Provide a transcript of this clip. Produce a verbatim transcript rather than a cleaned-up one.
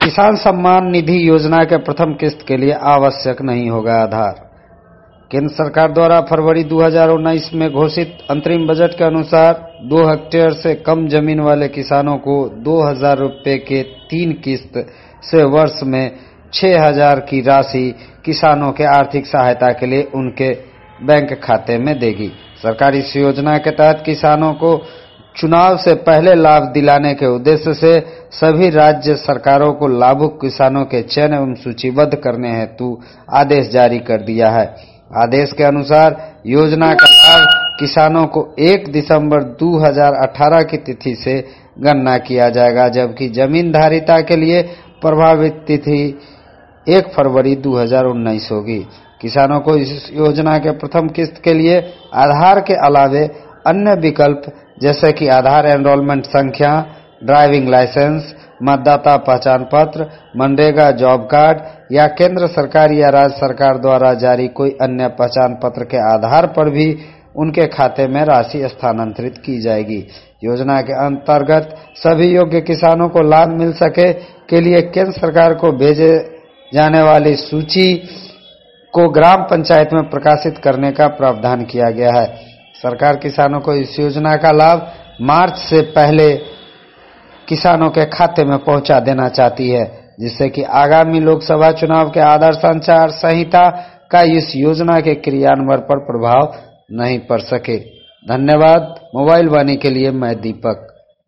किसान सम्मान निधि योजना के प्रथम किस्त के लिए आवश्यक नहीं होगा आधार। केंद्र सरकार द्वारा फरवरी दो हज़ार उन्नीस में घोषित अंतरिम बजट के अनुसार दो हेक्टेयर से कम जमीन वाले किसानों को दो हजार रुपए के तीन किस्त से वर्ष में छह हजार की राशि किसानों के आर्थिक सहायता के लिए उनके बैंक खाते में देगी। सरकार इस योजना के तहत किसानों को चुनाव से पहले लाभ दिलाने के उद्देश्य से सभी राज्य सरकारों को लाभुक किसानों के चयन एवं सूचीबद्ध करने हेतु आदेश जारी कर दिया है। आदेश के अनुसार योजना का लाभ किसानों को एक दिसंबर दो हज़ार अठारह की तिथि से गणना किया जाएगा, जबकि जमीन धारिता के लिए प्रभावित तिथि एक फरवरी दो हज़ार उन्नीस होगी। किसानों को इस योजना के प्रथम किस्त के लिए आधार के अलावे अन्य विकल्प जैसे कि आधार एनरोलमेंट संख्या, ड्राइविंग लाइसेंस, मतदाता पहचान पत्र, मनरेगा जॉब कार्ड या केंद्र सरकार या राज्य सरकार द्वारा जारी कोई अन्य पहचान पत्र के आधार पर भी उनके खाते में राशि स्थानांतरित की जाएगी। योजना के अंतर्गत सभी योग्य किसानों को लाभ मिल सके के लिए केंद्र सरकार को भेजे जाने वाली सूची को ग्राम पंचायत में प्रकाशित करने का प्रावधान किया गया है। सरकार किसानों को इस योजना का लाभ मार्च से पहले किसानों के खाते में पहुंचा देना चाहती है, जिससे कि आगामी लोकसभा चुनाव के आदर्श आचार संहिता का इस योजना के क्रियान्वयन पर प्रभाव नहीं पड़ सके। धन्यवाद। मोबाइल वाणी के लिए मैं दीपक।